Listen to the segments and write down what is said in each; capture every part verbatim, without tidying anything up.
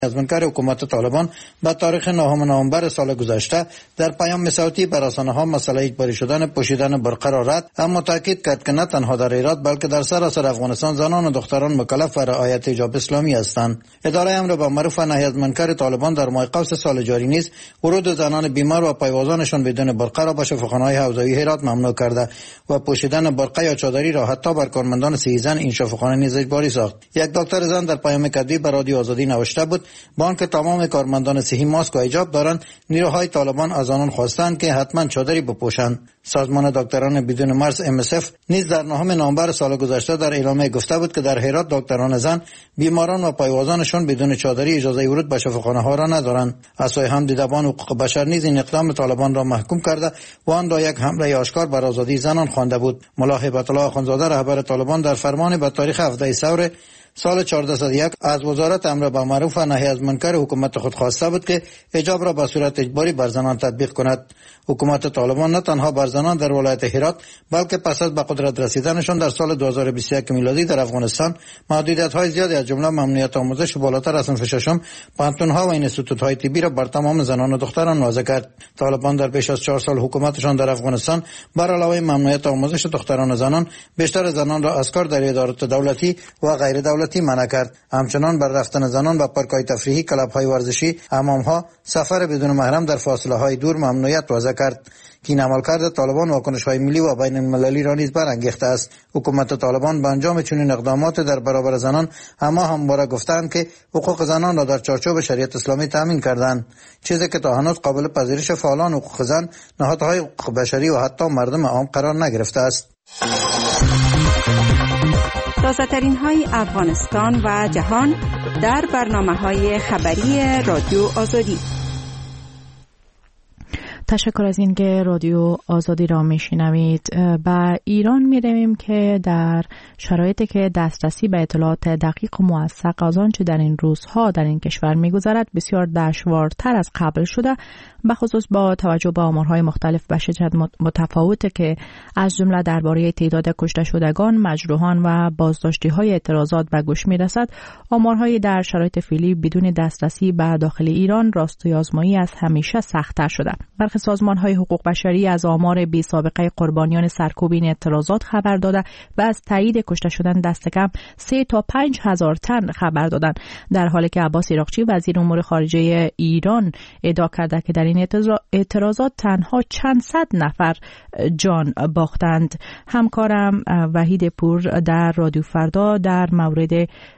نظامکار حکومت طالبان به تاریخ نهم نوامبر سال گذشته در پیام صوتی بر رسانه‌ها مسئله اجباری شدن پوشیدن برقه را رد، اما تاکید کرد که نه تنها در ایران بلکه در سراسر افغانستان زنان و دختران مکلف و رعایت حجاب اسلامی هستند. اداره امر به معروف نهی از منکر طالبان در ماه قوس سال جاری نیز ورود زنان بیمار و پایوازانشان بدون برقه را به شفاخانه‌های حوزوی هرات ممنوع کرده و پوشیدن برقه یا چادری را حتی بر کارمندان صحی زن این شفاخانه نیز اجباری ساخت. یک دکتر زن در پیام کتبی به رادیو آزادی نوشته بود: با آنکه تمام کارمندان صحی ماسک و حجاب دارند، نیروهای طالبان از آنان خواستند که حتما چادری بپوشند. سازمان دکتران بدون مرز ام اس اف نیز در نهم نوامبر سال گذشته در اعلامیه گفته بود که در هرات دکتران زن بیماران و پایوازانشان بدون چادری اجازه ورود به شفاخانه ها را ندارند. اسای هم دیدبان حقوق بشر نیز این اقدام طالبان را محکوم کرده و آن را یک حمله آشکار بر آزادی زنان خوانده بود. ملا هیبت الله اخوندزاده رهبر طالبان در فرمان به تاریخ هفده ثور سال چهارصد و یک از وزارت امر به معروف و نهی از منکر حکومت خود خواسته بود که حجاب را به صورت اجباری بر زنان تطبیق کند. حکومت طالبان نه تنها بر زنان در ولایت هرات بلکه پس از به قدرت رسیدنشان در سال دو هزار و بیست و یک میلادی در افغانستان محدودیت‌های زیادی از جمله ممنوعیت آموزش و بالاتر از صنف ششم پانتون‌ها و اینستیتوت‌های طبی را بر تمام زنان و دختران وضع کرد. طالبان در بیش از چهار سال حکومتشان در افغانستان بر علاوه ممنوعیت آموزش دختران و زنان، بیشتر زنان را از کار در ادارات دولتی و غیر دولتی منع کرد. همچنان بر رفتن زنان به پارک‌های تفریحی، کلب‌های ورزشی، حمام‌ها، سفر بدون محرم در فاصله‌های دور ممنوعیت وضع کرد. که این عملکرد طالبان واکنش‌های ملی و بین المللی را نیز برانگیخته است. حکومت طالبان به انجام چنین اقدامات در برابر زنان اما همواره گفتند که حقوق زنان را در چارچوب شریعت اسلامی تامین کردند، چیزی که تا هنوز قابل پذیرش فعالان حقوق زن، نهادهای حقوق بشری و حتی مردم عام قرار نگرفته است. تازه‌ترین های افغانستان و جهان در برنامه‌های خبری رادیو آزادی. تشکر از این که رادیو آزادی را میشنوید. به ایران میرویم که در شرایطی که دسترسی به اطلاعات دقیق و موثق از آنچه در این روزها در این کشور میگذرد بسیار دشوارتر از قبل شده، به خصوص با توجه به آمارهای مختلف و شدت متفاوته که از جمله درباره تعداد کشته شدگان، مجروحان و بازداشتی‌های اعتراضات به گوش میرسد. آمارهای در شرایط فعلی بدون دسترسی به داخل ایران راستای آزمایی از همیشه سخت‌تر شده. برخی سازمان‌های حقوق بشری از آمار بی سابقه قربانیان سرکوب این اعتراضات خبر داده و از تایید کشته شدن دست کم سه تا پنج هزار تن خبر دادند، در حالی که عباس عراقچی وزیر امور خارجه ایران ادعا کرده که در این اعتراضات تنها چند صد نفر جان باختند. همکارم وحید پور در رادیو فردا در مورد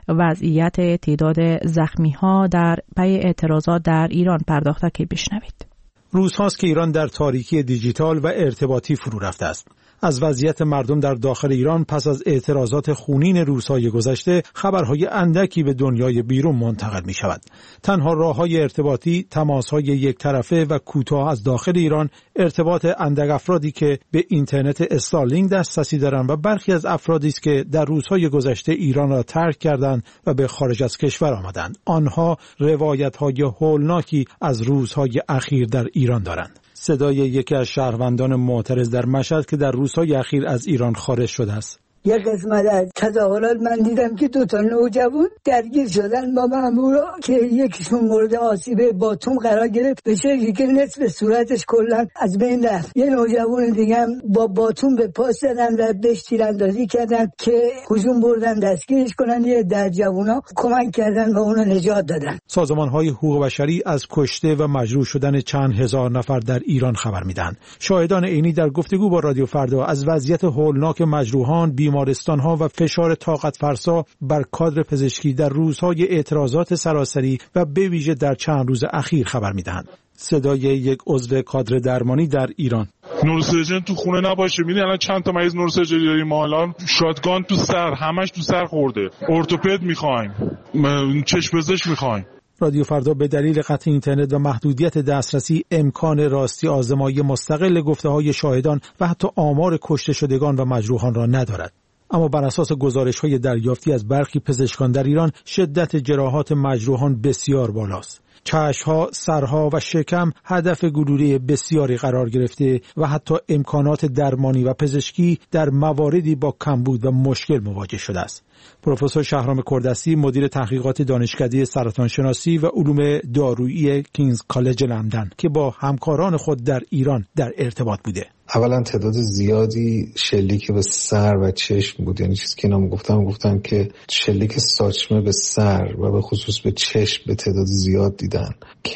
وضعیت تعداد زخمی‌ها در پی اعتراضات در ایران پرداخته که بشنوید. روزهاست که ایران در تاریکی دیجیتال و ارتباطی فرو رفته است. از وضعیت مردم در داخل ایران پس از اعتراضات خونین روزهای گذشته خبرهای اندکی به دنیای بیرون منتقل می شود. تنها راههای ارتباطی تماسهای یک طرفه و کوتاه از داخل ایران، ارتباط اندک افرادی که به اینترنت استارلینک دسترسی دارند و برخی از افرادی است که در روزهای گذشته ایران را ترک کردند و به خارج از کشور آمدند. آنها روایت‌های هولناکی از روزهای اخیر در ایران دارند. صدای یکی از شهروندان معترض در مشهد که در روزهای اخیر از ایران خارج شده است. یک قسمت از تظاهرات من دیدم که دو تا نوجوان درگیر شدن با مامورا که یکیشون مورد آسیب باتوم قرار گرفت، به شکلی که نصف صورتش کلا از بین رفت. یه نوجوان دیگه هم با باتوم به پاش زدن و بهش تیراندازی کردن که هجوم بردن دستگیرش کنن. یه در جوونا کمک کردن و اونو نجات دادن. سازمان‌های حقوق بشری از کشته و مجروح شدن چند هزار نفر در ایران خبر میدن. شاهدان عینی در گفتگو با رادیو فردا از وضعیت هولناک مجروحان، بیمارستان‌ها و فشار طاقت فرسا بر کادر پزشکی در روزهای اعتراضات سراسری و به ویژه در چند روز اخیر خبر می‌دهند. صدای یک عضو کادر درمانی در ایران. نورسرجن تو خونه نباشه. می‌بینی الان چند تا مریض نورسرجری داریم ما الان، شاتگان تو سر، همش تو سر خورده. ارتوپد می‌خوایم، چشم پزشک می‌خوایم. رادیو فردا به دلیل قطع اینترنت و محدودیت دسترسی امکان راستی آزمایی مستقل گفته‌های شاهدان و حتی آمار کشته شدگان و مجروحان را ندارد. اما بر اساس گزارش‌های دریافتی از برخی پزشکان در ایران شدت جراحات مجروحان بسیار بالاست. چشم‌ها، سرها و شکم هدف گلوله بسیاری قرار گرفته و حتی امکانات درمانی و پزشکی در مواردی با کمبود و مشکل مواجه شده است. پروفسور شهرام کردستی مدیر تحقیقات دانشکده سرطان شناسی و علوم دارویی کینگز کالج لندن که با همکاران خود در ایران در ارتباط بوده. اولا تعداد زیادی شلیک به سر و چشم بود، یعنی چیزی که اینا گفتم گفتن که شلیک ساچمه به سر و به خصوص به چشم به تعداد زیاد دیدن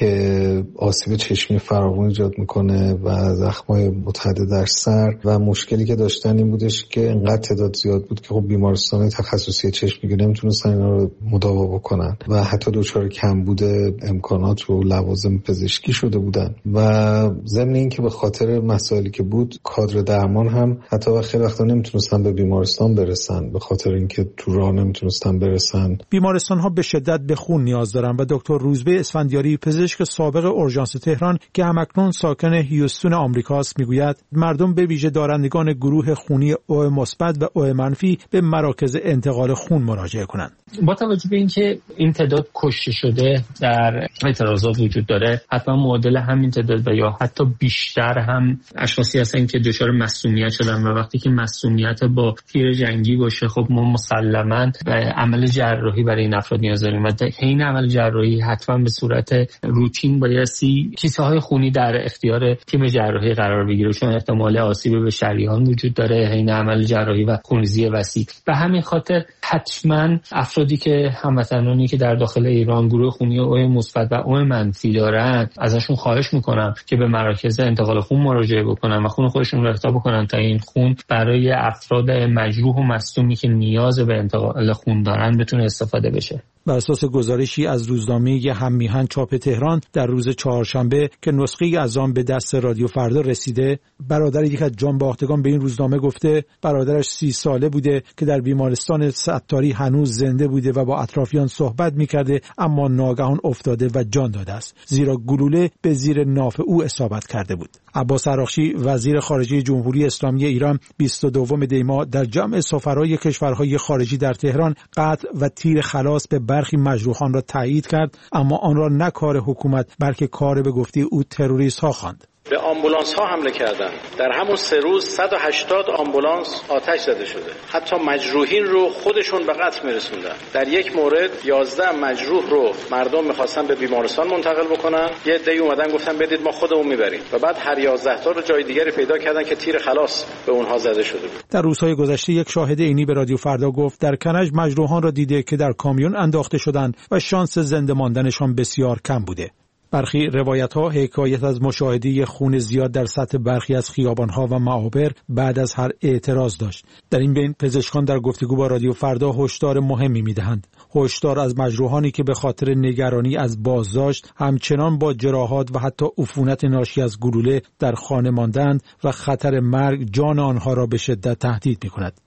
که آسیب چشمی فراوان ایجاد میکنه و زخمای متعدد در سر و مشکلی که داشتن این بودش که انقدر تعداد زیاد بود که خب بیمارستان تخصصی چشم دیگه نمیتونستن اینا رو مداوا بکنن و حتی دچار کمبود امکانات و لوازم پزشکی شده بودن و ضمن این که به خاطر مسائلی که بود کادر درمان هم حتی خیلی وقتا نمیتونستن به بیمارستان برسن به خاطر اینکه تو راه نمیتونستن برسن. بیمارستان ها به شدت به خون نیاز دارن و دکتر روزبه اسفندیاری پزشک سابق اورژانس تهران که همکنون ساکن هیوستون آمریکاست میگوید مردم به ویژه دارندگان گروه خونی او مثبت و او منفی به مراکز انتقال خون مراجعه کنند. با توجه به اینکه این تعداد کشته شده در اعتراضات وجود داره، حتما معادل همین تعداد و یا حتی بیشتر هم اشخاصی هستن که دچار مسمومیت شدن و وقتی که مسمومیت با تیر جنگی باشه خب ما مسلماً به عمل جراحی برای این افراد نیاز داریم و در حین عمل جراحی حتما به صورت روتین بایستی کیسه های خونی در اختیار تیم جراحی قرار بگیره چون احتمال آسیب به شریان وجود داره حین عمل جراحی و خونریزی وسیع. به همین خاطر حتما افرادی که هموطنانی که در داخل ایران گروه خونی او مثبت و او منفی دارن ازشون خواهش میکنم که به مراکز انتقال خون مراجعه بکنن و خون خودشون رو اهدا بکنن تا این خون برای افراد مجروح و مصدومی که نیاز به انتقال خون دارن بتونه استفاده بشه. بر اساس گزارشی از روزنامه هممیهن چاپ تهران در روز چهارشنبه که نسخه‌ای از آن به دست رادیو فردا رسیده، برادر یک از جانباختگان به این روزنامه گفته برادرش سی ساله بوده که در بیمارستان ستاری هنوز زنده بوده و با اطرافیان صحبت می‌کرده اما ناگهان افتاده و جان داده است زیرا گلوله به زیر ناف او اصابت کرده بود. عباس عراقچی وزیر خارجه جمهوری اسلامی ایران بیست و دوم دی ماه در جمع سفرای کشورهای خارجی در تهران قطع و تیر خلاص به برخی مجروحان را تایید کرد اما آن را نه کار حکومت بلکه کار به گفته او تروریست ها خواند. به آمبولانس ها حمله کردن. در همون سه روز صد و هشتاد آمبولانس آتش زده شده. حتی مجروحین رو خودشون به قتل میرسوندن. در یک مورد یازده مجروح رو مردم میخواستن به بیمارستان منتقل بکنن. یه عده‌ای اومدن گفتن بدید ما خودمون میبریم. و بعد هر یازده تا رو جای دیگری پیدا کردن که تیر خلاص به اونها زده شده بود. در روزهای گذشته یک شاهد عینی به رادیو فردا گفت در کنج مجروحان را دیده که در کامیون انداخته شدند و شانس زنده ماندنشان بسیار کم بوده. برخی روایت‌ها حکایت از مشاهده خون زیاد در سطح برخی از خیابان‌ها و معابر بعد از هر اعتراض داشت. در این بین پزشکان در گفتگو با رادیو فردا هشدار مهمی می‌دهند. هشدار از مجروحانی که به خاطر نگرانی از بازداشت همچنان با جراحات و حتی عفونت ناشی از گلوله در خانه ماندند و خطر مرگ جان آنها را به شدت تهدید می‌کند.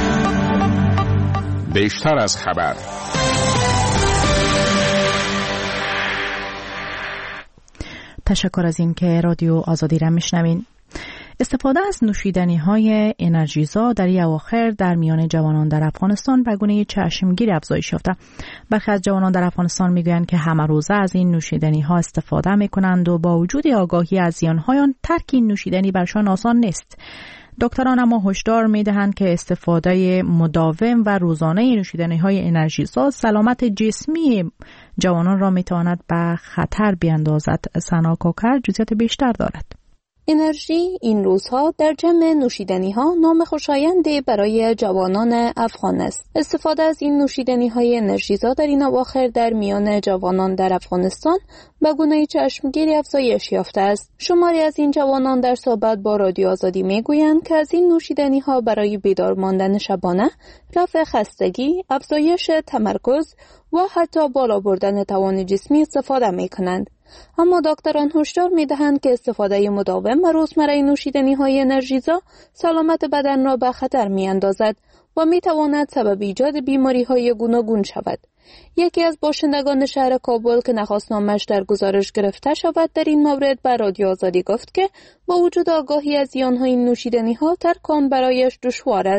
بیشتر از خبر. تشکر از این که رادیو آزادی را میشنوین. استفاده از نوشیدنی های انرژیزا در اواخر در میان جوانان در افغانستان به گونه چشمگیر افزایش یافته. برخی از جوانان در افغانستان میگویند که همه روزه از این نوشیدنی ها استفاده میکنند و با وجود آگاهی از زیانهای آن ترک این نوشیدنی برشان آسان نیست. دکتران اما هشدار می‌دهند که استفاده مداوم و روزانه نوشیدنی‌های انرژیزا سلامت جسمی جوانان را می‌تواند به خطر بیاندازد. سنا کوکر جزئیات بیشتر دارد. انرژی این روزها در جمع نوشیدنی‌ها نام خوشایندی برای جوانان افغان است. استفاده از این نوشیدنی‌های انرژیزا در این اواخر در میان جوانان در افغانستان به گونه چشمگیری افزایش یافته است. شماری از این جوانان در صحبت با رادیو آزادی میگویند که از این نوشیدنی‌ها برای بیدار ماندن شبانه، رفع خستگی، افزایش تمرکز و حتی بالا بردن توان جسمی استفاده می‌کنند. اما دکتران هشدار می‌دهند که استفاده مداوم و روزمره نوشیدنی‌های انرژیزا سلامت بدن را به خطر می‌اندازد و می‌تواند سبب ایجاد بیماری‌های گوناگون شود. یکی از باشندگان شهر کابل که نخواست نامش در گزارش گرفته شود در این مورد به رادیو آزادی گفت که با وجود آگاهی از زیان‌های این نوشیدنی‌ها ترک آن برایش دشوار است.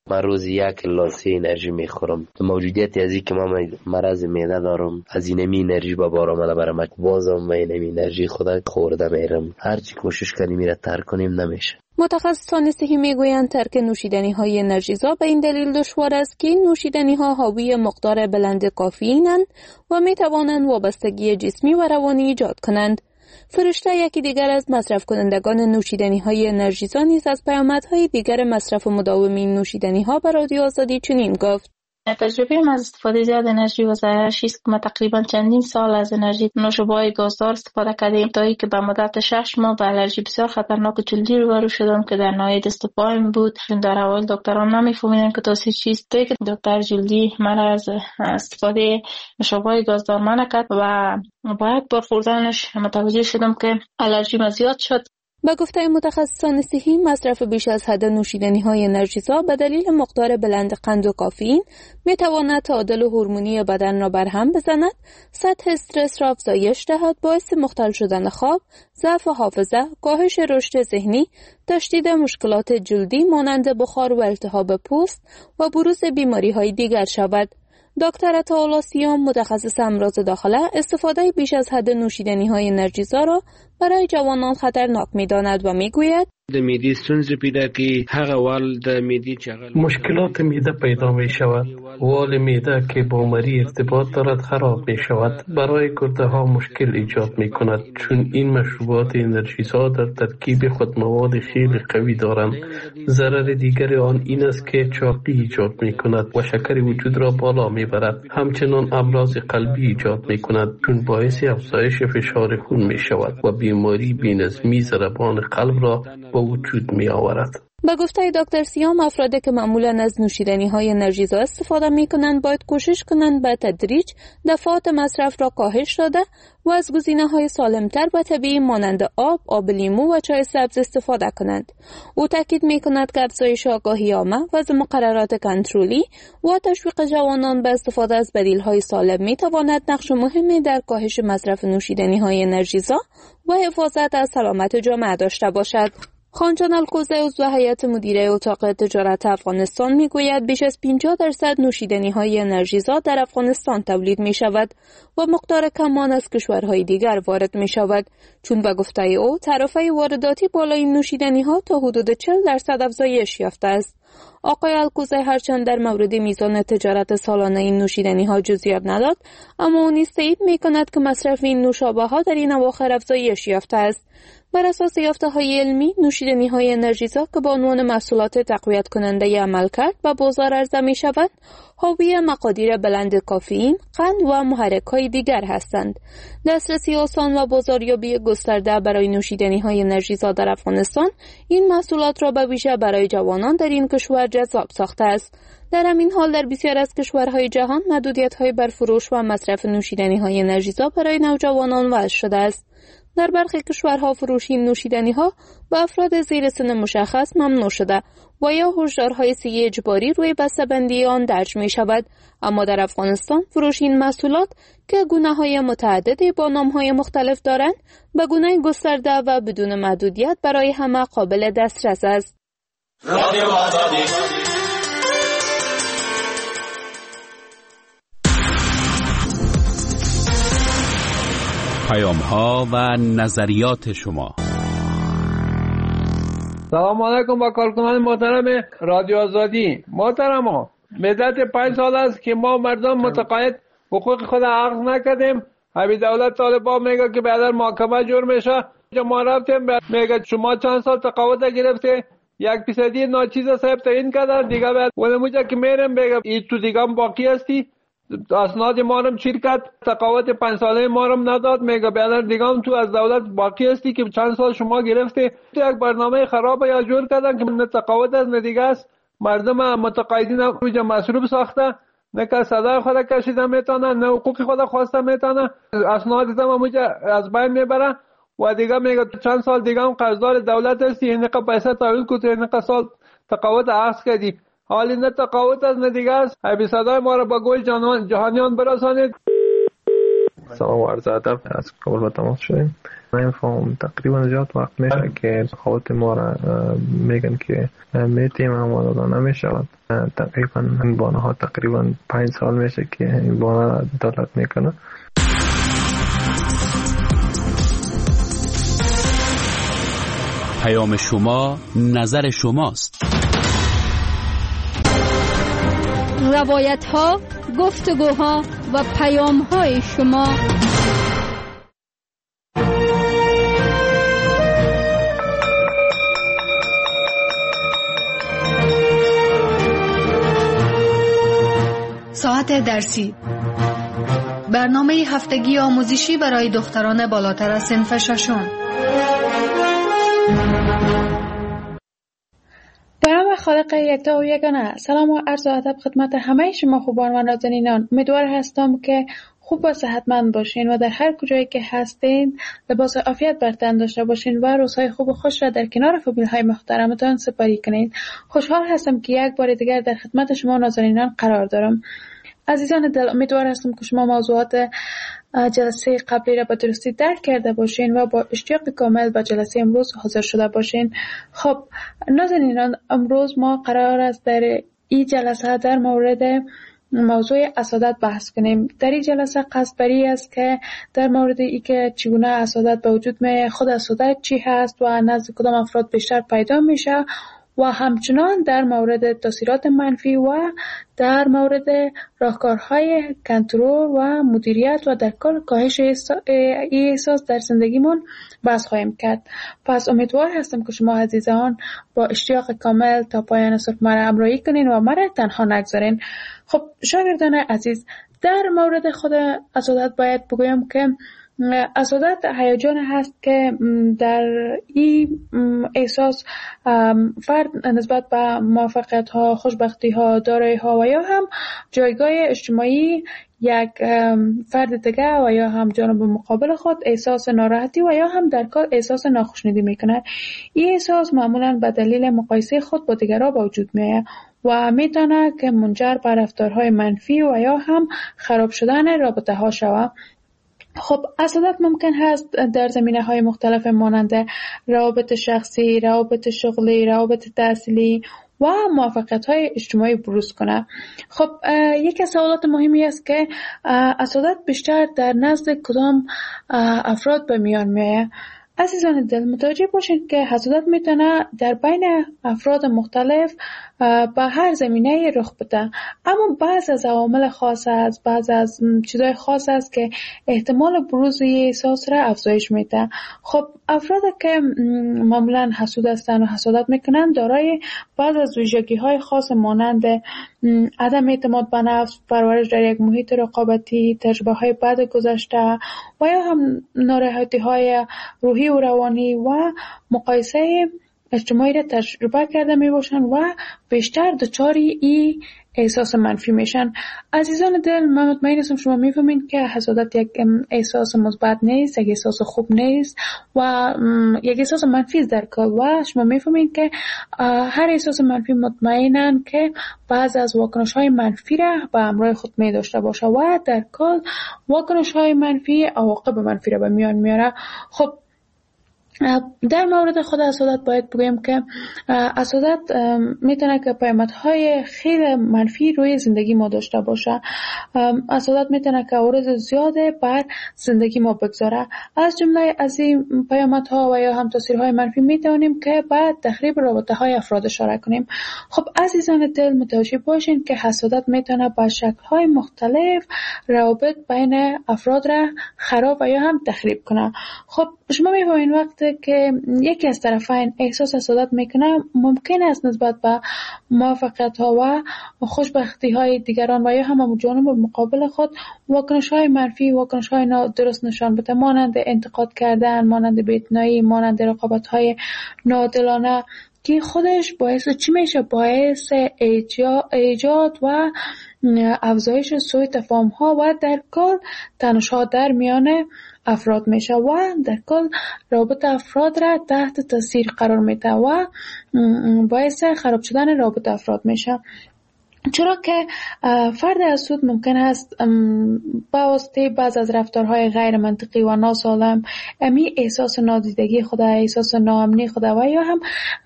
من روزی یک لاسه انرژی میخورم. موجودیت از این که من مرض معده دارم، از این می انرژی با بار آمده برام، بازم من این انرژی خدا خورده میرم. هرچی کوشش کنیم میره ترک کنیم نمیشه. متخصصان صحی میگویند ترک نوشیدنی های انرژیزا به این دلیل دشوار است که این نوشیدنی ها حاوی مقدار بلند کافئینند و می توانند وابستگی جسمی و روانی ایجاد کنند. فرشته یکی دیگر از مصرف کنندگان نوشیدنی های انرژیزا نیز از پیامدهای دیگر مصرف مداوم این نوشیدنی ها بر رادیو آزادی چنین گفت: تجربه ما از استفاده زیاد انرژی و ضررش است که ما تقریبا چندین سال از انرژی نوشابه‌های گازدار استفاده کردیم تا اینکه به مدت شش ماه به الرژی بسیار خطرناک جلدی روبرو شدم که در ناحیه دست و پایم بود. چون در اول دکتران نمی‌فهمیدن که تاثیر چیست، تا که دکتر جلدی مرا از استفاده نوشابه‌های گازدار منع کرد و باید با خوردنش متوجه شدم که الرژی ما زیاد شد. با گفته متخصصان صحی، مصرف بیش از حد نوشیدنی‌های انرژیزا به دلیل مقدار بلند قند و کافئین می‌تواند تعادل هورمونی بدن را برهم بزند، سطح استرس را افزایش دهد، باعث مختل شدن خواب، ضعف حافظه، کاهش رشد ذهنی، تشدید مشکلات جلدی مانند بخار و التهاب پوست و بروز بیماری‌های دیگر شود. دکتر عطاالله سیام، متخصص امراض داخله، استفاده بیش از حد نوشیدنی‌های انرژیزا را برای جوانان خطرناک می‌داند و می‌گوید: د معدې ستونزې پیدا کوي. هغه وال د معدې چغل مشکلات معده پیدا می شود. وال معده که با مری ارتباط دارد خراب می شود. برای گرده ها مشکل ایجاد می کند چون این مشروبات انرژیزا در ترکیب خود مواد خیلی قوی دارند. ضرر دیگر آن این است که چاقی ایجاد می کند و شکر وجود را بالا می برد. همچنان امراض قلبی ایجاد می کند چون باعث افزایش فشار خون می شود و بیماری بی‌نظمی ضربان قلب را با وجود می آورد. با گفته دکتر سیام، افرادی که معمولاً از نوشیدنی‌های انرژیزا استفاده می‌کنند باید کوشش کنند به تدریج دفعات مصرف را کاهش داده و از گزینه‌های سالم‌تر و طبیعی مانند آب، آب لیمو و چای سبز استفاده کنند. او تاکید می‌کند که افزایش آگاهی عامه و از مقررات کنترلی و تشویق جوانان به استفاده از بدیل‌های سالم می‌تواند نقش مهمی در کاهش مصرف نوشیدنی‌های انرژیزا و حفاظت از سلامت جامعه داشته باشد. خانجان الکوزه، عضو هیئت مدیره اتاق تجارت افغانستان، میگوید بیش از پنجاه درصد نوشیدنی‌های انرژیزا در افغانستان تولید می شود و مقدار کمان از کشورهای دیگر وارد می شود، چون به گفته او تعرفه وارداتی بالای این نوشیدنی‌ها تا حدود چهل درصد افزایش یافته است. آقای الکوزه هرچند در مورد میزان تجارت سالانه این نوشیدنی‌ها جزئیات نداد، اما او نیز تایید می‌کند که مصرف این نوشابه‌ها در این اواخر افزایش یافته است. بر اساس یافته‌های علمی، نوشیدنی‌های انرژیزا که به عنوان محصولات تقویت کننده عملکرد به بازار عرضه می‌شوند، حاوی مقادیر بلند کافئین، قند و محرک‌های دیگر هستند. دسترسی آسان و بازاریابی گسترده برای نوشیدنی‌های انرژیزا در افغانستان این محصولات را به ویژه برای جوانان در این کشور جذاب ساخته است. در همین حال در بسیار از کشورهای جهان محدودیت‌های بر فروش و مصرف نوشیدنی‌های انرژیزا برای نوجوانان وضع شده است. در برخی کشورها فروش این نوشیدنی‌ها به افراد زیر سن مشخص ممنوع شده و یا هشدارهای صحی اجباری روی بسته‌بندی آن درج می شود، اما در افغانستان فروش این محصولات که گونه‌های متعددی با نام‌های مختلف دارند به گونه گسترده و بدون محدودیت برای همه قابل دسترس است. رادیو آزادی. پیام‌ها و نظریات شما. سلام علیکم با کارکنان محترم رادیو آزادی. محترم، مدت پنج سال است که ما مردم متقاعد حقوق خود اخذ نکردیم. همین دولت طالبان میگه که بعد محاکمه جور میشه. ما رفتیم میگه شما چند سال تقاعد گرفته، یک فیصدی ناچیز صاحب تعیین کردن دیگه. بعد اون موقع که میرم میگه این تو دیگه باقی هستی، اسناد ما رو چیر کرد، تقاعد پنج ساله ما رو نداد. میگه بعد دیگه هم تو از دولت باقی هستی که چند سال شما گرفته. تو یک برنامه خراب یا جور کردن که نه تقاعد از نه دیگه است. مردم متقاعدین رو مصروف ساخته، نه که صدای خود کشیده میتونه، نه حقوق خود خواسته میتونه، اسناد هم از بین میبره و دیگه میگه چند سال دیگه هم قرضدار دولت هستی، اینه که پیسه تحویل کنی، اینه که سال تقاعد اخذ کردی. حالی نه تقاعد از نه دیگه است. ای بی صدای ما را با گوش جهانیان برسانید. سلام و عرض ادب. از کابل با تماس شدیم. من فهم تقریبا زیاد وقت میشه که خواهد ما را میگن که میتیم اما نمیشود. تقریبا این بانه ها تقریبا پنج سال میشه که این بانه دولت میکنه. پیام شما نظر شماست. روایت ها، گفتگوها و پیام های شما. ساعت درسی، برنامه هفتگی آموزشی برای دختران بالاتر از صنف ششم. به نام خالق یکتا و یگانه. سلام و عرض ادب خدمت همه شما خوبان و نازنینان. امیدوار هستم که خوب و صحتمند باشین و در هر کجایی که هستین لباس عافیت بر تن داشته باشین و روزهای خوب و خوش را در کنار فامیل‌های محترمتان سپری کنین. خوشحال هستم که یک بار دیگر در خدمت شما نازنینان قرار دارم. عزیزان دل، امیدوار هستم که شما موضوعات جلسه قبلی را به درستی درک کرده باشین و با اشتیاق کامل به جلسه امروز حاضر شده باشین. خب نازنینان، امروز ما قرار است در این جلسه در مورد موضوع حسادت بحث کنیم. در این جلسه قصد بری است که در مورد ای که چگونه حسادت به وجود می، خود حسادت چی هست و نزد کدام افراد بیشتر پیدا میشه و همچنان در مورد تاثیرات منفی و در مورد راهکارهای کنترل و مدیریت و در کل کاهش این احساس در زندگیمون بحث خواهیم کرد. پس امیدوار هستم که شما عزیزان با اشتیاق کامل تا پایان صبح مرا همراهی کنین و مرا تنها نگذارین. خب شاگردان عزیز، در مورد خود حسادت باید بگویم که حسادت هیجان هست که در این احساس فرد نسبت به موفقیت ها، خوشبختی ها، دارایی ها و یا هم جایگاه اجتماعی یک فرد دیگه و یا هم جانب مقابل خود احساس ناراحتی و یا هم در کار احساس ناخوشنودی میکنه. این احساس معمولا به دلیل مقایسه خود با دیگران به وجود میاد و میتونه که منجر به رفتارهای منفی و یا هم خراب شدن رابطه ها شود. خب حسادت ممکن هست در زمینه های مختلف مانند روابط شخصی، روابط شغلی، روابط تحصیلی و موفقیت های اجتماعی بروز کنه. خب یکی از سوالات مهمی است که حسادت بیشتر در نزد کدام افراد به میان میاد. عزیزان دل، متوجه باشید که حسادت میتونه در بین افراد مختلف به هر زمینه رخ بده، اما بعض از عوامل خاص است، بعض از چیزای خاص است که احتمال بروز این احساس را افزایش میده. خب افراد که معمولا حسود هستند و حسادت میکنند دارای بعض از ویژگی‌های خاص مانند عدم اعتماد به نفس، پرورش در یک محیط رقابتی، تجربه‌های بد گذشته و یا هم ناراحتی‌های روحی و روانی و مقایسه اجتماعی را تجربه کرده می باشند و بیشتر دچاری ای احساس منفی میشن. عزیزان دل، من مطمئن هستم شما میفهمین که حسادت یک احساس مثبت نیست، یک احساس خوب نیست و یک احساس منفی است در کل و شما میفهمین که هر احساس منفی مطمئنن که بعض از واکنش های منفی را به همراه خود می داشته باشه و در کل واکنش های منفی عواقب منفی را به میان میاره. خب در مورد خود حسادت باید بگویم که حسادت میتونه که پیامدهای خیلی منفی روی زندگی ما داشته باشه. حسادت میتونه که عوارض زیاده بر زندگی ما بگذاره. از جمله از این پیامدها و یا هم تاثیرهای منفی میتونیم که بعد تخریب رابطه های افراد اشاره کنیم. خب عزیزان دل، متوجه باشین که حسادت میتونه با شکل‌های مختلف روابط بین افراد را خراب و یا هم تخریب کنه. خب شما میفهمین وقتی که یکی از طرفین احساس حسادت میکنه ممکن است نسبت به موفقیت ها و خوشبختی های دیگران و یا هم جانب مقابل خود واکنش های منفی، واکنش های نادرست نشان بده، مانند انتقاد کردن، مانند بی‌اعتنایی، مانند رقابت های ناعادلانه که خودش باعث چی میشه؟ باعث ایجاد و افزایش سوء تفاهم ها و در کل تنش‌ها در میان افراد میشه و در کل رابطه افراد را تحت تاثیر قرار میده و باعث خراب شدن رابطه افراد میشه. چرا که فرد حسود ممکن است با واسطه بعض از رفتارهای غیر منطقی و ناسالم امی احساس نادیدگی خود، احساس ناامنی خود و یا هم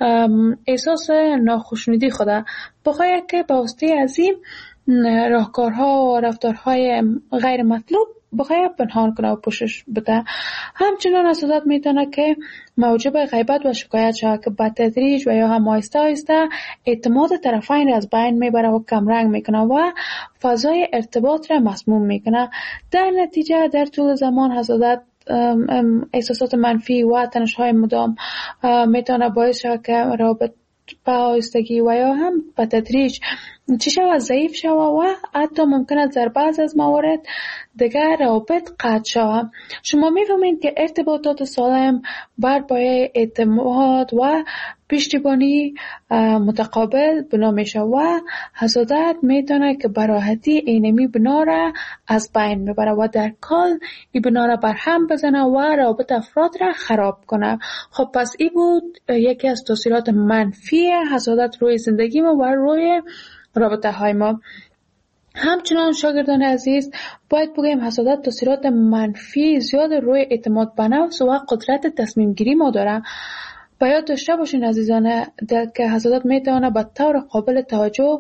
احساس ناخوشنودی خود بخواهد که با واسطه از این راهکارها و رفتارهای غیر مطلوب بخواهد پنهان کنه و پوشش بده. همچنان حسادت میتونه که موجب غیبت و شکایت شود که به تدریج و یا هم آهسته آهسته اعتماد طرفین را از بین میبره و کمرنگ میکنه و فضای ارتباط را مسموم میکنه. در نتیجه در طول زمان حسادت احساسات منفی و تنش‌های مدام میتونه باعث شود که رابط به آهستگی و یا هم به تدریج چی شود ضعیف شود و حتی ممکن است در بعض از موارد دیگر روابط قطع شود. شما میفهمید که ارتباطات سالم بر پایه اعتماد و پشتیبانی متقابل بنا میشه و حسادت میتونه که به راحتی اینمی بنا را از بین میبره و در کل این بنا را برهم بزنه و روابط افراد را خراب کنه. خب پس این بود یکی از تاثیرات منفی حسادت روی زندگی ما و روی رابطه های ما. همچنان شاگردان عزیز باید بگیم حسادت تاثیرات منفی زیاد روی اعتماد به نفس و قدرت تصمیم گیری ما داره. باید داشته باشین عزیزان که حسادت میتونه به طور قابل توجه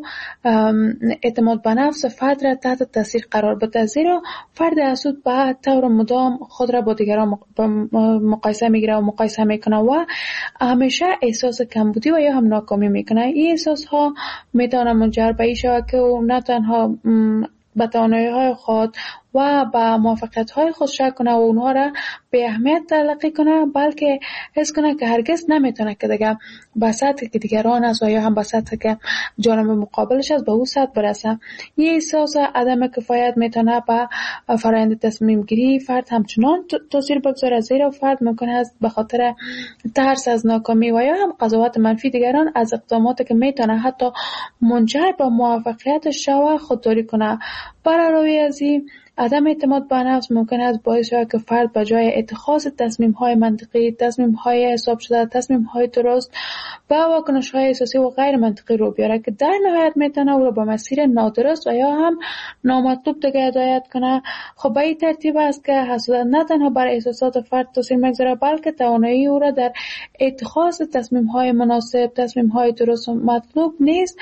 اعتماد به نفس فرد را تحت تاثیر قرار بده، زیرا فرد حسود به طور مدام خود را با دیگران مقایسه میگیره و مقایسه میکنه و همیشه احساس کمبودی و یا هم ناکامی میکنه. این احساس ها میتونه منجر به این شود که او نه تنها به توانایی‌های خود و به موفقیت‌های خود شک کنه و اونها را به اهمیت تلقی کنه، بلکه حس کنه که هرگز نمیتونه که دیگه به سطحی که دیگران است و یا هم به سطحی که جانب مقابلش است به او سطح برسه. این احساس عدم کفایت میتونه به فرآیند تصمیم گیری فرد همچنان تاثیر بگذاره، زیرا فرد ممکن است به خاطر ترس از ناکامی و یا هم قضاوت منفی دیگران از اقداماتی که میتونه حتی منجر به موفقیتش شود خودداری کنه. برای از این عدم اعتماد به نفس ممکن است باعث شود که فرد به جای اتخاذ تصمیم‌های منطقی، تصمیم‌های حساب شده، تصمیم‌های درست و واکنش‌های احساسی و غیر منطقی رو بیاره که در نهایت میتونه او را به مسیر نادرست و یا هم نامطلوب دیگه هدایت کنه. خب به این ترتیب است که حسادت نه تنها بر احساسات فرد تاثیر میگذاره، بلکه توانایی او را در اتخاذ تصمیم‌های مناسب، تصمیم‌های درست و مطلوب نیست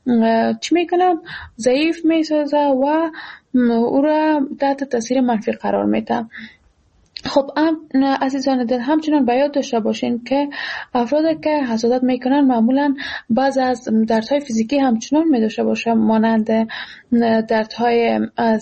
چی میکنم ضعیف میسازه و او را تحت تاثیر منفی قرار میده. خب عزیزان دل همچنان باید داشته باشین که افرادی که حسادت میکنن معمولا بعض از دردهای فیزیکی همچنان میداشته باشه، مانند دردهای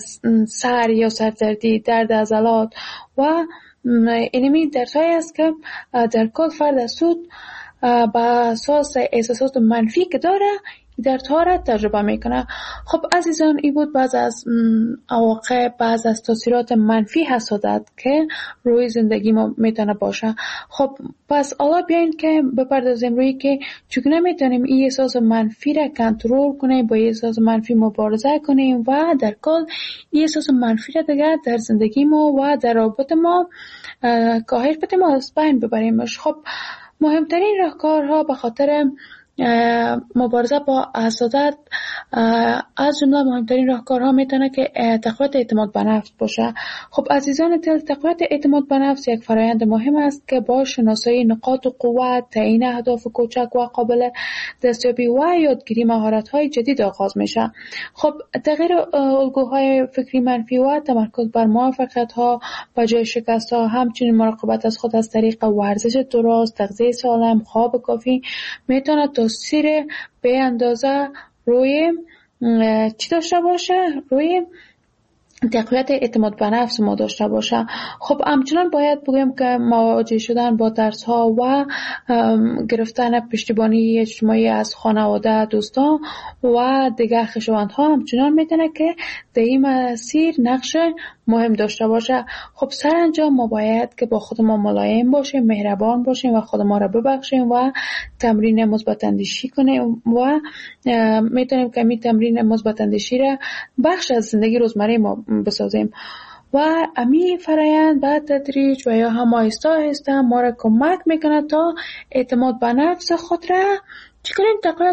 سر یا سردردی، درد عضلات و اینمی دردهایی است که در کل فرد حسود با اساس احساسات منفی که داره دردها را تجربه میکنه. خب عزیزان این بود بعض از عواقب، بعض از تاثیرات منفی حسادت که روی زندگی ما میتونه باشه. خب پس حالا بیاین که بپردازیم روی که چگونه میتونیم این احساس منفی را کنترل کنیم، با این احساس منفی مبارزه کنیم و در کل این احساس منفی را دیگه در زندگی ما و در رابطه ما کاهش بدیم و از بین ببریمش. خب مهمترین راهکارها به خاطر مبارزه با حسادت از جمله مهمترین راهکارها میتونه که تقویت اعتماد به نفس باشه. خب عزیزان دل، تقویت اعتماد به نفس یک فرآیند مهم است که با شناسایی نقاط قوت، تعیین اهداف کوچک و قابل دستیابی و یادگیری مهارت‌های جدید آغاز میشه. خب تغییر الگوهای فکری منفی و تمرکز بر موفقیت‌ها به جای شکست‌ها، همچنین مراقبت از خود از طریق ورزش درست، تغذیه سالم، خواب کافی میتونه تاثیر به اندازه روی چی داشته باشه؟ روی تقویت اعتماد به نفس ما داشته باشه. خب همچنان باید بگیم که مواجه شدن با ترس ها و گرفتن پشتیبانی اجتماعی از خانواده، دوستان و دیگر خویشاوند ها همچنان میتونه که در این مسیر نقش مهم داشته باشه. خب سرانجام ما باید که با خود ما ملایم باشیم، مهربان باشیم و خود ما را ببخشیم و تمرین مثبت اندیشی کنیم و میتونیم که می تمرین مثبت اندیشی را بخش از زندگی روزمره ما بسازیم و امی فرایند بعد تدریج و یا هم آهسته آهسته ما را کمک میکنه تا اعتماد به نفس خود را چی کنیم تقویت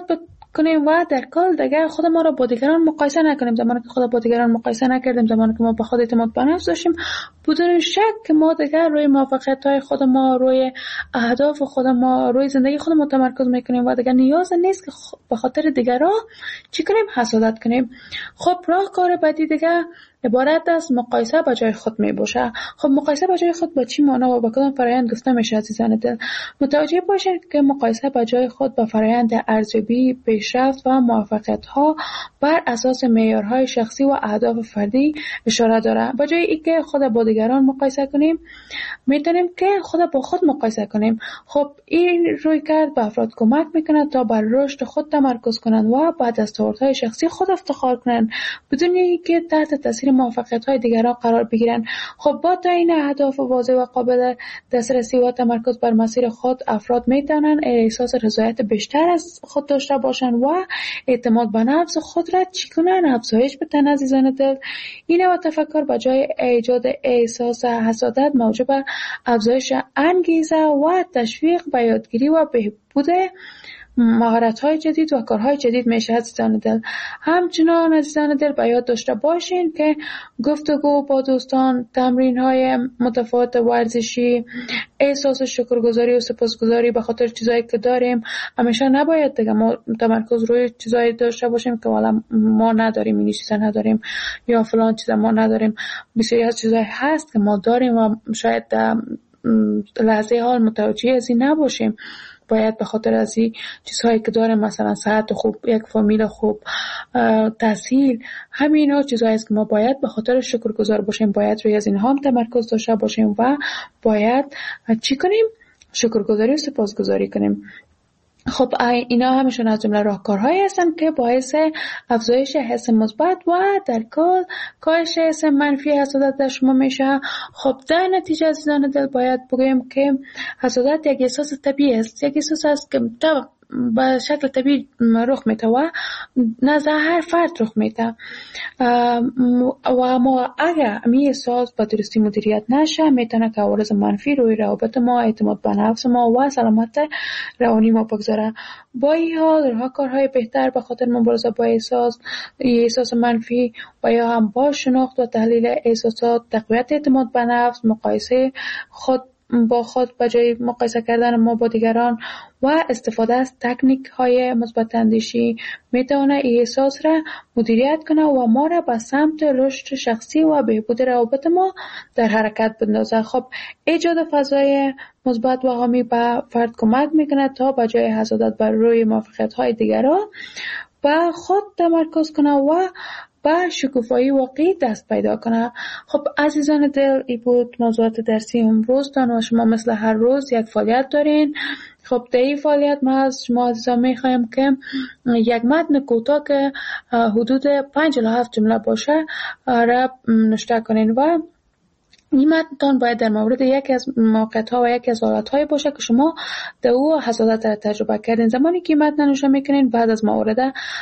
کنیم و در کل دیگه خود ما را با دیگران مقایسه نکنیم. زمانی که خود با دیگران مقایسه نکردیم، زمانی که ما به خود اعتماد به نفس داشتیم، بدون شک که ما دیگه روی موفقیت‌های خود ما، روی اهداف خود ما، روی زندگی خود ما تمرکز میکنیم و دیگه نیاز نیست که به خاطر دیگران چی کنیم؟ حسادت کنیم. خب راهکار بعدی دیگه عبارت است مقایسه با جای خود می باشه. خب مقایسه با جای خود با چی معنا و با کدام فرآیند گفته میشه عزیزان دل؟ متوجه باشید که مقایسه با جای خود با فرآیند ارزیابی، پیشرفت و موفقیت ها بر اساس معیارهای شخصی و اهداف فردی اشاره داره. با جای اینکه خود با دیگران مقایسه کنیم، میتونیم که خود با خود مقایسه کنیم. خب این رویکرد به افراد کمک میکنه تا بر رشد خود تمرکز کنند و بعد دستاوردهای شخصی خود افتخار کنند بدون اینکه تحت تاثیر موفقیت‌های دیگران قرار بگیرند. خب با تعیین اهداف واضح و قابل دسترسی و تمرکز بر مسیر خود، افراد میتونن احساس رضایت بیشتر از خود داشته باشند و اعتماد به نفس خود را چی کنن؟ افزایش بدن عزیزان دل. این و تفکر به جای ایجاد احساس حسادت موجب افزایش انگیزه و تشویق به یادگیری و بهبود مهارت‌های جدید و کارهای جدید میشه عزیزان دل. همچنان عزیزان دل به یاد داشته باشین که گفتگو با دوستان، تمرین‌های متفاوت ورزشی، احساس شکرگزاری و سپاسگزاری به خاطر چیزایی که داریم، همیشه نباید دیگه ما تمرکز روی چیزایی داشته باشیم که والا ما نداریم، این چیزا نداریم یا فلان چیزا ما نداریم. بسیاری از چیزایی هست که ما داریم و شاید لحظه حال متوجه از این نباشیم. باید به خاطر از این چیزهایی که داریم، مثلا صحت خوب، یک فامیل خوب، تحصیل، همین ها چیزهایی است که ما باید به خاطر شکرگزار باشیم، باید روی از اینها هم تمرکز داشته باشیم و باید چی کنیم؟ شکرگزاری و سپاسگزاری کنیم. خب اینا همشون از جمله راهکارهایی هستن که باعث افزایش حس مثبت و در کل کاهش حس منفی حسادت در شما میشه. خب در نتیجه عزیزان دل باید بگویم که حسادت یک احساس طبیعی است، یک احساس است که به شکل طبیعی رخ میده و نزد هر فرد رخ میده و اما اگر این احساس با درستی مدیریت نشه میتونه که عوارض منفی روی روابط ما، اعتماد به نفس ما و سلامت روانی ما بگذاره. با این حال راهکارهای بهتر به خاطر مبارزه با احساس احساس منفی و یا هم با شناخت و تحلیل احساسات، تقویت اعتماد به نفس، مقایسه خود با خود به جای مقایسه کردن ما با دیگران و استفاده از تکنیک های مثبت اندیشی میتونه این احساس را مدیریت کنه و ما را به سمت رشد شخصی و بهبود روابط ما در حرکت بندازه. خب ایجاد فضای مثبت و حامی به فرد کمک میکنه تا به جای حسادت بر روی موفقیت های دیگران به خود تمرکز کنه و با شکوفایی واقعی دست پیدا کنه. خب عزیزان دل، این بود موضوعات درسی امروز تان و شما مثل هر روز یک فعالیت دارین. خب در این فعالیت ما از شما عزیزان میخوایم که یک متن کوتاه که حدود پنج الی هفت جمله باشه را نوشته کنین و این متن باید در مورد یکی از موقعیت‌ها و یکی از حالت‌های باشه که شما در او حسادت را تجربه کردین. زمانی که این متن نوشته میکنین بعد از موارد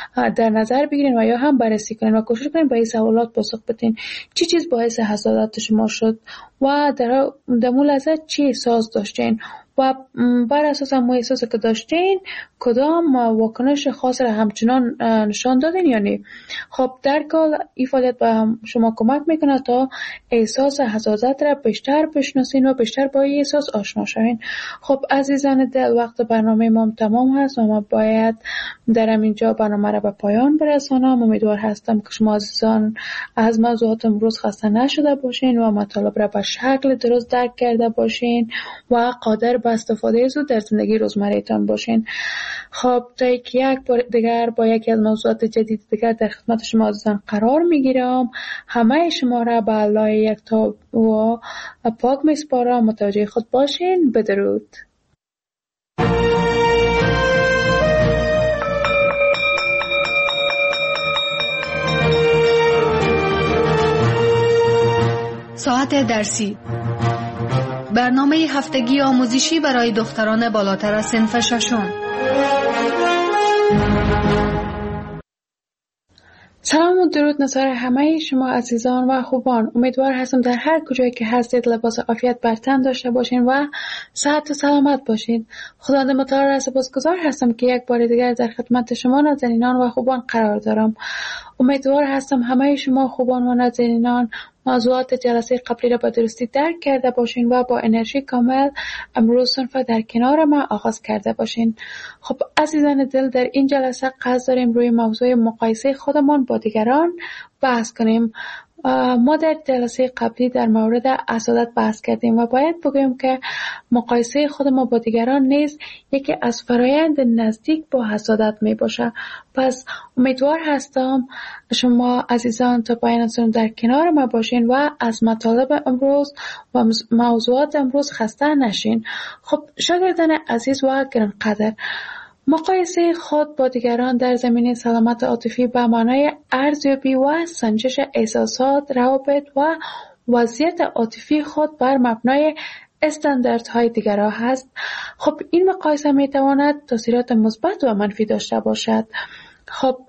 در نظر بگیرین و یا هم بررسی کنین و کوشش کنین به این سوالات پاسخ بدین. چی چیز باعث حسادت شما شد و در در مول لحظه چی احساس داشتین و بر اساس همون احساسی که داشتین کدام واکنش خاص را همچنان نشان دادین یا نه. خب در کل این فعالیت به شما کمک میکنه تا احساس حسادت را بیشتر بشناسین و بیشتر با این احساس آشنا شوین. خب عزیزان دل، وقت برنامه ما تمام هست و ما باید در اینجا برنامه را به پایان برسانم. امیدوار هستم که شما عزیزان از موضوعات امروز خسته نشده باشین و مطالب را به شکل درست درک کرده باشین و قادر به استفاده زود در زندگی روزمره‌تان باشین. خب تا یک بار دیگر با یکی از موضوعات جدید دیگر در خدمت شما عزیزان قرار میگیرم. همه شما را به الله یکتا و پاک میسپارم. متوجه خود باشین. بدرود. ساعت درسی، برنامه هفتگی آموزشی برای دختران بالاتر از صنف ششم. سلام و درود نثار همه شما عزیزان و خوبان. امیدوار هستم در هر کجایی که هستید لباس عافیت بر تن داشته باشین و صحت و سلامت باشین. خداوند متعال را سپاسگزار هستم که یک بار دیگر در خدمت شما نازنینان و خوبان قرار دارم. امیدوار هستم همه شما خوبان و نازنینان موضوعات جلسه قبلی را به درستی درک کرده باشین و با انرژی کامل امروز صنف در کنار ما آغاز کرده باشین. خب عزیزان دل، در این جلسه قصد داریم روی موضوع مقایسه خودمان با دیگران بحث کنیم. ما در جلسه قبلی در مورد حسادت بحث کردیم و باید بگویم که مقایسه خود ما با دیگران نیز یکی از فرایند نزدیک با حسادت می باشه. پس امیدوار هستم شما عزیزان تا پایان سنم در کنار ما باشین و از مطالب امروز و موضوعات امروز خسته نشین. خب شاگردان عزیز و گرانقدر، مقایسه خود با دیگران در زمینه سلامت عاطفی به معنای ارزیابی و سنجش احساسات، روابط و وضعیت عاطفی خود بر مبنای استانداردهای دیگران هست. خب این مقایسه می تواند تاثیرات مثبت و منفی داشته باشد. خب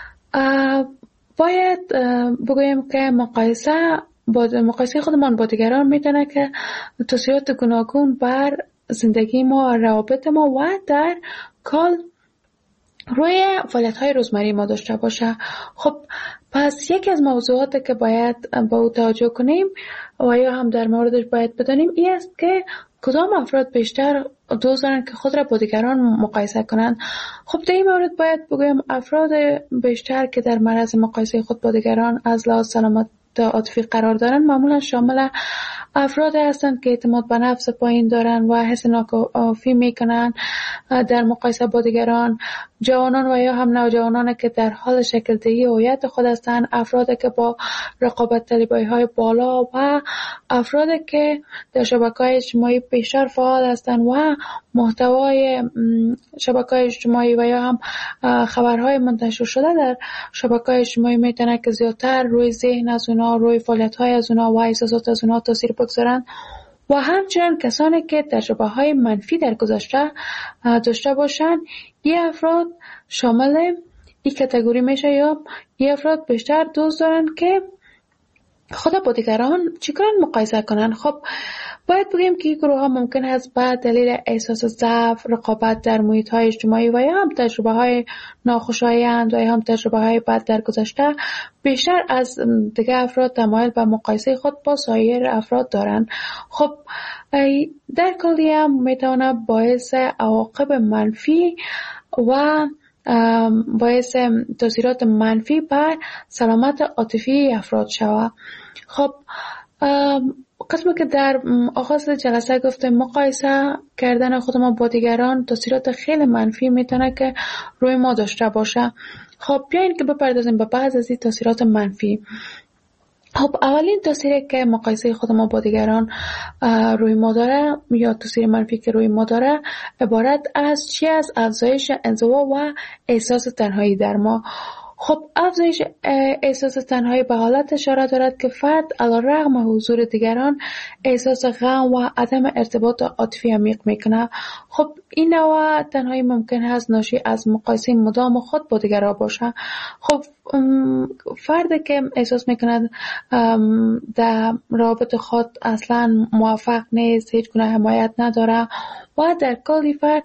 باید بگویم که مقایسه با مقایسه خودمان با دیگران میتونه که تاثیرات گوناگون بر زندگی ما، روابط ما و در کل روی فعالیت‌های روزمره ما داشته باشه. خب پس یکی از موضوعاتی که باید با او توجه کنیم و یا هم در موردش باید بدانیم این است که کدام افراد بیشتر دوست دارن که خود را با دیگران مقایسه کنند. خب در این مورد باید بگویم افراد بیشتر که در معرض مقایسه خود با دیگران از لحاظ سلامت عاطفی قرار دارن معمولا شامل افراد هستند که اعتماد به نفس پایین دارن و حس ناکافی میکنن در مقایسه با دیگران، جوانان و یا هم نوجوانان که در حال شکل دهی هویت خود هستند، افراد که با رقابت طلبی های بالا و افراد که در شبکه‌های اجتماعی بیشتر فعال هستند و محتوای شبکه‌های اجتماعی و یا هم خبرهای منتشر شده در شبکه‌های اجتماعی میتونه که زیادتر روی ذهن از اونا، روی فعالیت‌های از اونا و احساسات از اونا تاثیر بگذارن و همچنین کسانی که تجربه‌های منفی در گذشته داشته باشند. این افراد شامل این کاتگوری میشه یا این افراد بیشتر دوست دارن که خود با دیگران چیکار مقایسه کنن. خب باید بگیم که این گروه ها ممکن است به دلیل احساس ضعف، رقابت در محیط های اجتماعی و یا هم تجربه های ناخوشایند و یا هم تجربه های بد در گذشته بیشتر از دیگه افراد تمایل به مقایسه خود با سایر افراد دارند. خب در کلی هم میتونه باعث عواقب منفی و باعث تاثیرات منفی بر سلامت عاطفی افراد شود. خب قسمی که در آغاز جلسه گفتم مقایسه کردن خود ما با دیگران تاثیرات خیلی منفی میتونه که روی ما داشته باشه. خب بیاین که بپردازیم به بعض از این تاثیرات منفی. خب اولین تاثیری که مقایسه خود ما با دیگران روی ما داره یا تاثیر منفی که روی ما داره عبارت از چی؟ از افزایش انزوا و احساس تنهایی در ما. خب افزایش احساس تنهایی به حالت اشاره دارد که فرد علیرغم حضور دیگران احساس غم و عدم ارتباط عاطفی عمیق میکنه. خب این نوع تنهایی ممکن است ناشی از مقایسه مدام خود با دیگران باشه. خب فردی که احساس میکنه در رابطه خود اصلا موفق نیست، هیچ گونه حمایت نداره و در کلی فرد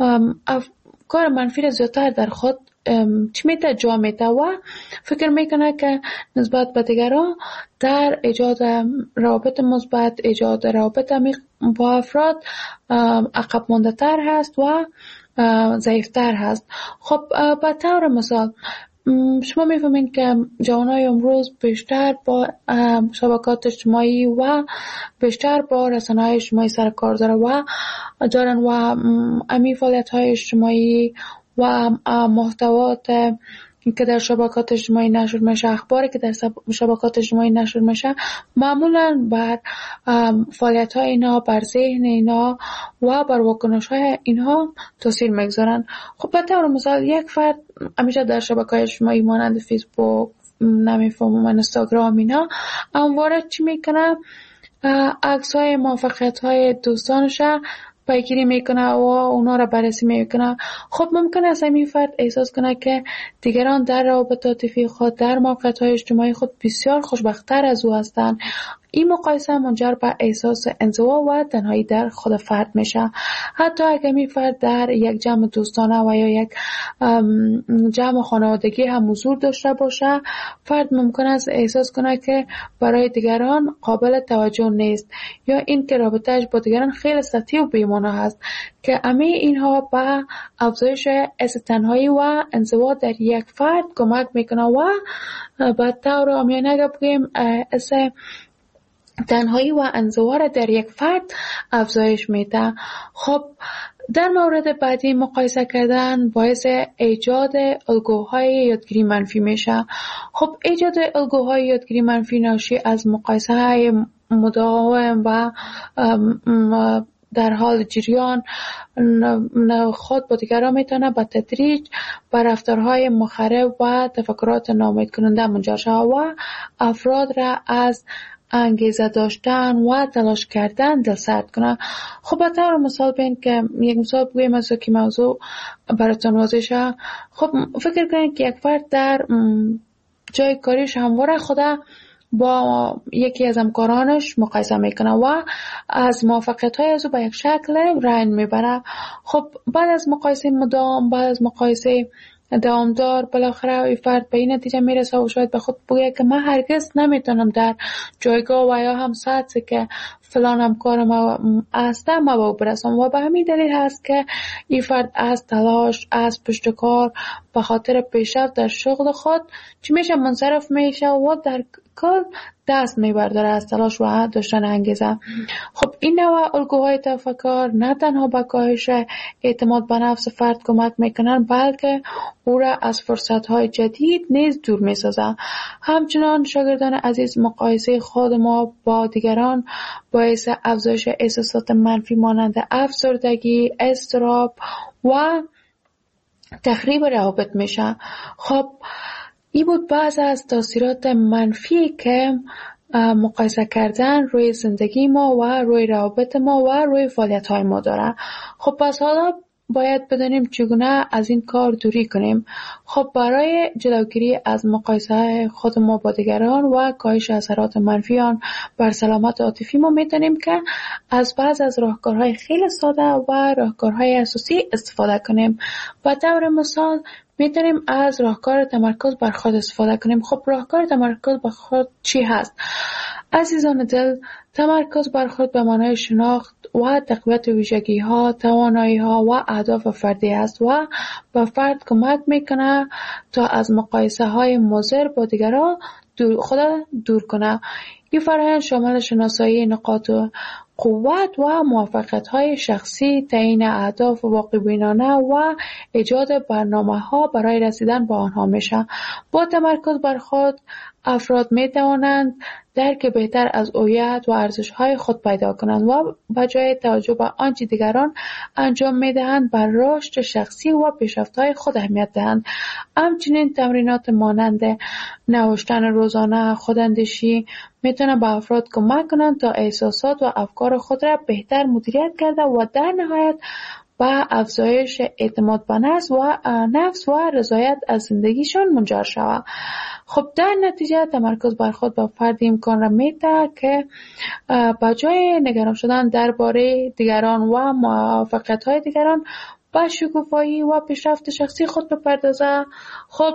کار منفی را زیادتر در خود چی میته جا میته و فکر میکنه که نسبت به دیگران در ایجاد روابط مثبت، ایجاد روابط عمیق با افراد عقب مانده تر هست و ضعیفتر هست. خب به طور مثال شما میفهمین که جوانای امروز بیشتر با شبکات اجتماعی و بیشتر با رسانه‌های اجتماعی سر کار داره و دارن و امی فعالیت‌های اجتماعی و محتوات که در شبکات اجتماعی نشر میشه، اخباری که در شبکات اجتماعی نشر میشه معمولا بر فعالیت‌های اینا، بر ذهن اینا و بر واکنش‌های اینها تاثیر میگذارن. خب به طور مثال یک فرد همیشه در شبکه‌های اجتماعی مانند فیسبوک، نمیفهمم اینستاگرام اینا همواره چی میکنه؟ عکس‌های موفقیت‌های دوستانش پیگیری میکنه و اونا را بررسی میکنه، خب ممکن است این فرد احساس کنه که دیگران در روابط عاطفی خود، در موقعیت‌های اجتماعی خود بسیار خوشبخت‌تر از او هستند. این مقایسه منجر به احساس انزوا و تنهایی در خود فرد میشه. حتی اگر این فرد در یک جمع دوستانه و یا یک جمع خانوادگی هم حضور داشته باشه، فرد ممکن است احساس کنه که برای دیگران قابل توجه نیست یا این که رابطه‌اش با دیگران خیلی سطحی و بی‌معنی است، که همه اینها به افزایش احساس تنهایی و انزوا در یک فرد کمک میکنه و به طور عامیانه بگیم احساس تنهایی و انزوا را در یک فرد افزایش میده. خب در مورد بعدی مقایسه کردن باعث ایجاد الگوهای یادگیری منفی میشه. خب ایجاد الگوهای یادگیری منفی ناشی از مقایسه های مداوم و در حال جریان خود با دیگران میتونه به تدریج به رفتارهای مخرب و تفکرات ناامید کننده منجر شود و افراد را از انگیزه داشتن و تلاش کردن دلسرد کنه. خب به طور مثال بین که یک مثال بگویم از که موضوع براتون واضح شه. خب فکر کنید که یک فرد در جای کاریش همواره خدا با یکی از همکارانش مقایسه میکنه و از موفقیت‌های از او به یک شکل رنج میبره. خب بعد از مقایسه مدام، بعد از مقایسه دوامدار، بالاخره این فرد به این نتیجه میرسه و شاید به خود بگه که من هرگز نمیتونم در جایگاه و یا هم سطحی که فلان همکار ما هسته ما به او برسم و به همین دلیل هست که این فرد از تلاش، از پشتکار به خاطر پیشرفت در شغل خود چی میشه منصرف میشه و در کل دست میبرداره از تلاش و داشتن انگیزه. خب این نوع الگوهای تفکر نه تنها به کاهش اعتماد به نفس فرد کمک میکنن، بلکه او را از فرصتهای جدید نیز دور میسازه. همچنان شاگردان عزیز، مقایسه خود ما با دیگران باعث افزایش احساسات منفی مانند افسردگی، اضطراب و تخریب روابط میشه. خب این بود بعض از تاثیرات منفی که مقایسه کردن روی زندگی ما و روی روابط ما و روی فعالیت های ما داره. خب پس حالا باید بدانیم چگونه از این کار دوری کنیم. خب برای جلوگیری از مقایسه خود ما با دیگران و کاهش اثرات منفی آن بر سلامت عاطفی ما میتونیم که از بعض از راهکارهای خیلی ساده و راهکارهای اساسی استفاده کنیم. به طور مثال میتونیم از راهکار تمرکز بر خود استفاده کنیم. خب راهکار تمرکز بر خود چی هست؟ عزیزان دل، تمرکز بر خود به معنای شناخت و تقویت ویژگی ها، توانایی ها و اهداف فردی است و به فرد کمک میکنه تا از مقایسه های مضر با دیگران دور خود دور کنه. این فرآیند شامل شناسایی نقاط قوت و موفقیت‌های شخصی، تعیین اهداف واقع‌بینانه و ایجاد برنامه‌ها برای رسیدن به آنها میشه. با تمرکز بر خود افراد می‌توانند درک بهتر از هویت و ارزش‌های خود پیدا کنند و به جای توجه به آنچه دیگران انجام می‌دهند بر رشد شخصی و پیشرفت‌های خود اهمیت دهند. همچنین تمرینات مانند نوشتن روزانه، خوداندیشی میتونه به افراد کمک کنند تا احساسات و افکار خود را بهتر مدیریت کرده و در نهایت به افزایش اعتماد به نفس و نفس و رضایت از زندگیشان منجر شود. خب در نتیجه تمرکز بر خود به فرد امکان را میده که به جای نگران شدن درباره دیگران و موفقیت‌های دیگران به شکوفایی و پیشرفت شخصی خود بپردازه. خب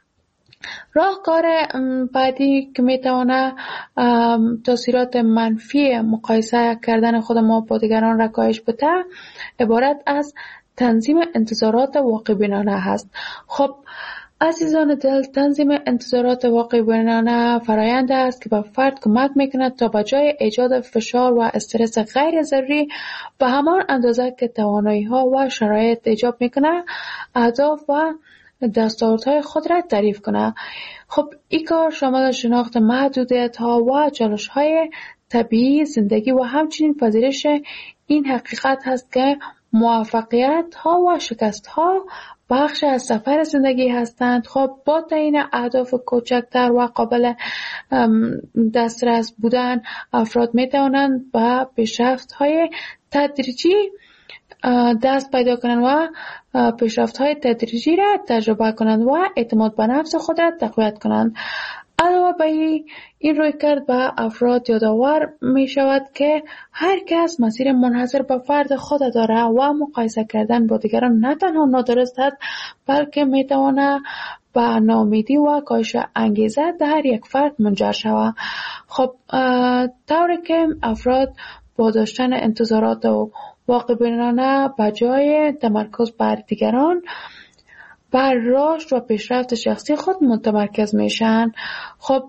راهکار بعدی که میتونه تاثیرات منفی مقایسه کردن خود ما با دیگران را کاهش بده عبارت از تنظیم انتظارات واقع بینانه هست. خب عزیزان دل، تنظیم انتظارات واقع بینانه فرآیند است که به فرد کمک میکنه تا به جای ایجاد فشار و استرس غیر ضروری به همان اندازه که توانایی ها و شرایط ایجاب میکنه اهداف و دستاوردهای خود را تعریف کنه. خب این کار شامل شناخت محدودیت ها و چالش های طبیعی زندگی و همچنین پذیرش این حقیقت هست که موفقیت ها و شکست ها بخش از سفر زندگی هستند. خب با تعیین اهداف کوچکتر و قابل دسترس بودن افراد می توانند به پیشرفت های تدریجی دست پیدا کنند و پیشرفت های تدریجی را تجربه کنند و اعتماد به نفس خود را تقویت کنند. علاوه بر این روی کرد به افراد یادآور می شود که هر کس مسیر منحصر به فرد خود داره و مقایسه کردن با دیگران نه تنها نادرست است بلکه می تواند به ناامیدی و کاهش انگیزه در یک فرد منجر شود. خب طوری که افراد با داشتن انتظارات و واقع بینانه به جای تمرکز بر دیگران بر رشد و پیشرفت شخصی خود متمرکز میشن. خب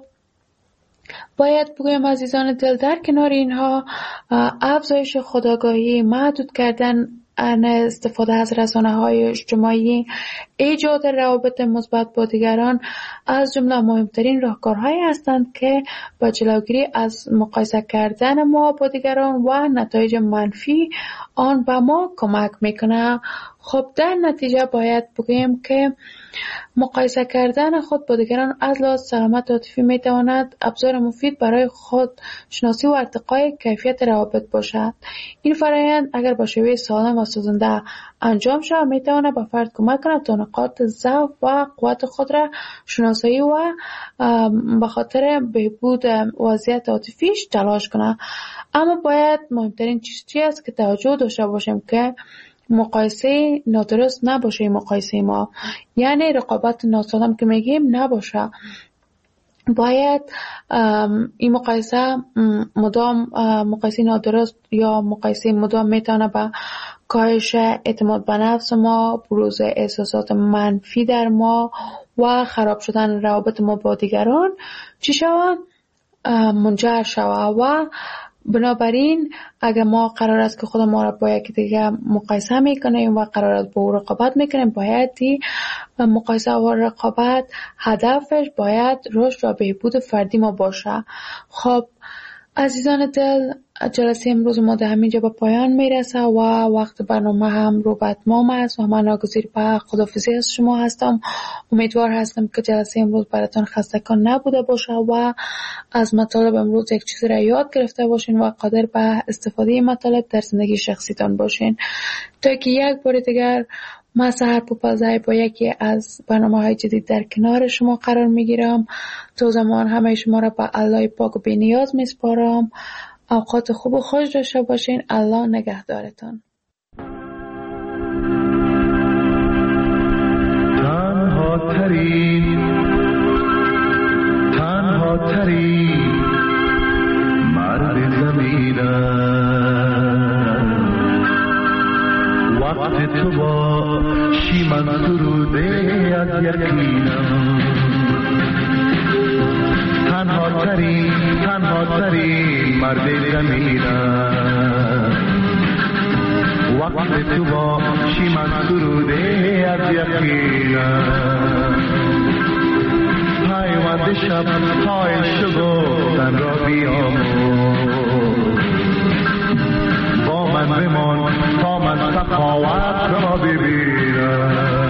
باید بگویم عزیزان دل، در کنار اینها افزایش خودآگاهی، محدود کردن استفاده از رسانه‌های اجتماعی، ایجاد روابط مثبت با دیگران از جمله مهمترین راهکارهایی هستند که با جلوگیری از مقایسه کردن ما با دیگران و نتایج منفی آن به ما کمک میکنه. خب در نتیجه باید بگویم که مقایسه کردن خود با دیگران از لحاظ سلامت عاطفی میتواند ابزار مفید برای خود شناسی و ارتقای کیفیت روابط باشد. این فرآیند اگر با شیوه سالم و سازنده انجام شود میتواند به فرد کمک کند تا نقاط ضعف و قوت خود را شناسایی و به خاطر بهبود وضعیت عاطفیش تلاش کند. اما باید مهمترین چیز چی است که توجه داشته باشیم که مقایسه نادرست نباشه. مقایسه ما یعنی رقابت ناسالم که میگیم نباشه. باید این مقایسه مدام مقایسه نادرست یا مقایسه مدام میتونه به کاهش اعتماد به نفس ما، بروز احساسات منفی در ما و خراب شدن روابط ما با دیگران چی شود؟ منجر شود. و بنابراین اگر ما قرار است که خود ما را با یکی دیگه مقایسه میکنیم و قرار است با او رقابت میکنیم، باید مقایسه و رقابت هدفش باید رشد و بهبود فردی ما باشه. خب عزیزان دل، جلسه امروز ما در همینجا به پایان میرسه و وقت برنامه هم رو به اتمام است و من ناگزیر به خداحافظی از شما هستم. امیدوار هستم که جلسه امروز براتون خستگان نبوده باشه و از مطالب امروز یک چیز را یاد گرفته باشین و قادر به استفاده مطالب در زندگی شخصیتان باشین. تا که یک بار دیگر من سحر پوپلزای با یکی از برنامه‌های جدید در کنار شما قرار میگیرم. تا زمان همه شما را به الله پاک و بی‌نیاز میسپارم. اوقات خوب و خوش داشته باشین. الله نگهدارتان. تنها ترین تنها ترین مرد زمینم، وقت تو باشی من سروده از یقینم. تنها ترین تنها ترین مرد زمینم، وقت تو باشی من سروده از یقینم. پیوند شب های شگفتن را بیاموز، با من بمان تا من سخاوت را ببینم.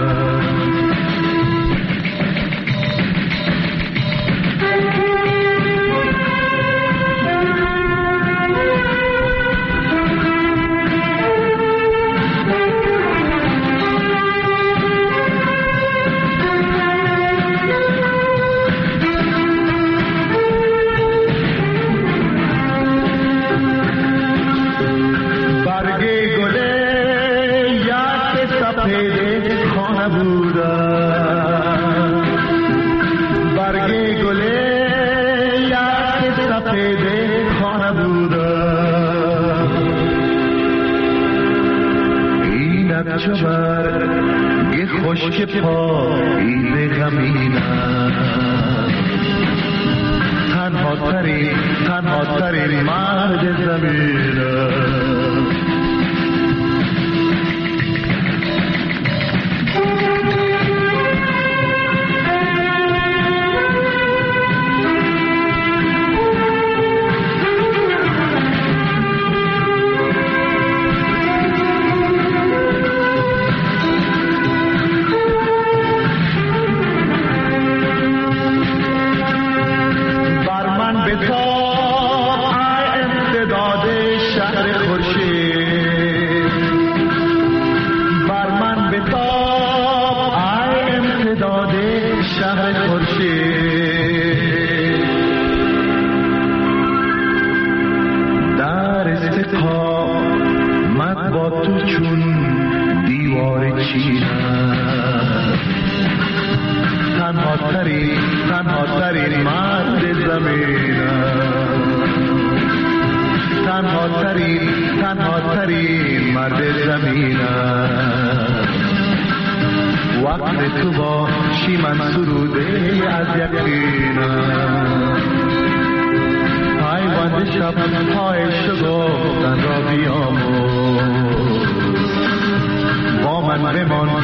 چبر یه خشک پاییز غمینم، تنها ترین تنها ترین مرد زمینم. شهر خورشید قیامت با تو چون دیوار چینم. تنها ترین تنها ترین مرد زمینم، تنها ترین تنها ترین مرد زمینم. وقت تو باشی من سروده از یقینم. پیوند شب های شگفتن را بیاموز، با من بمان